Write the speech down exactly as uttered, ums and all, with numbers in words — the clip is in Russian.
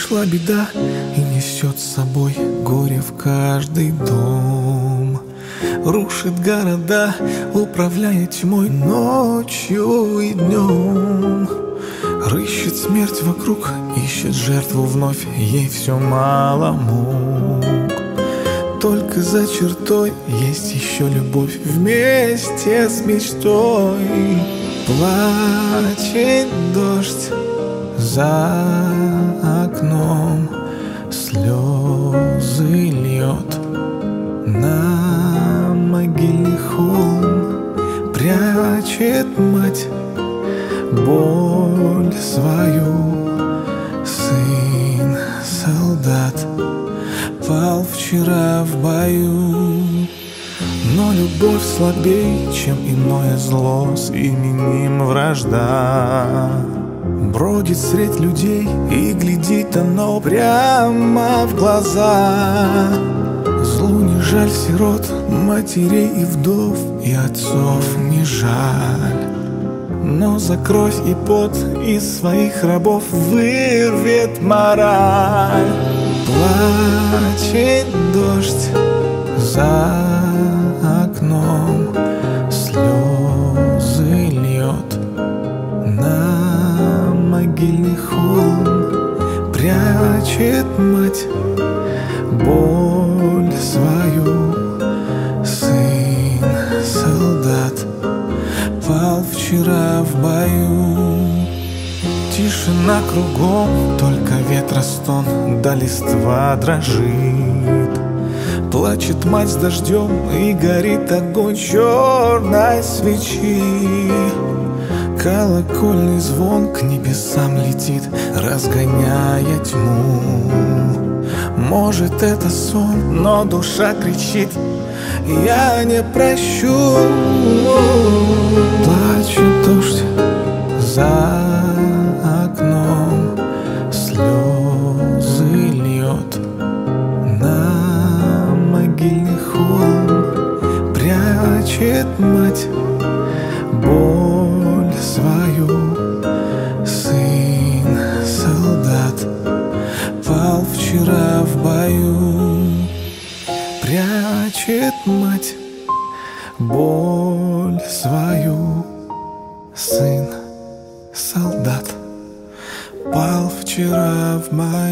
Пришла беда и несет с собой горе в каждый дом. Рушит города, управляя тьмой ночью и днем. Рыщет смерть вокруг, ищет жертву вновь, ей все мало мук. Только за чертой есть еще любовь вместе с мечтой. Плачет дождь за окном, слезы льет на могильный холм. Прячет мать боль свою, сын солдат пал вчера в бою. Но любовь слабей, чем иное зло, с именем вражда. Бродит средь людей и глядит оно прямо в глаза. Злу не жаль сирот, матерей и вдов, и отцов не жаль. Но за кровь и пот из своих рабов вырвет мораль. Плачет дождь за окном, слезы льет на могильный холм. Прячет мать боль свою, сын солдат пал вчера в бою. Тишина кругом, только ветра стон, да листва дрожит. Плачет мать с дождем, и горит огонь черной свечи. Колокольный звон к небесам летит, разгоняя тьму. Может, это сон, но душа кричит: я не прощу. Плачет дождь за окном, слезы льет на могильный холм. Прячет мать боль свою, сын солдат пал вчера в бою. Прячет мать боль свою, сын солдат пал вчера в бою.